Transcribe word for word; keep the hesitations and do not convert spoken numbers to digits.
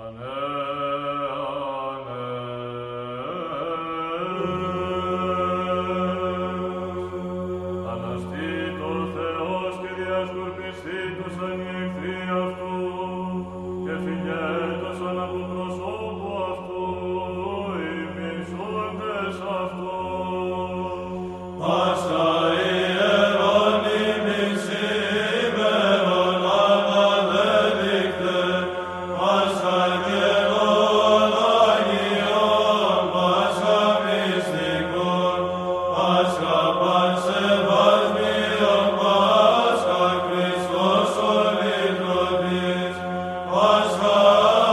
Αναστήτω Θεός και διασκορπιστεί τους ανοιχθεί αυτού και φυγέτωσαν από προσώπου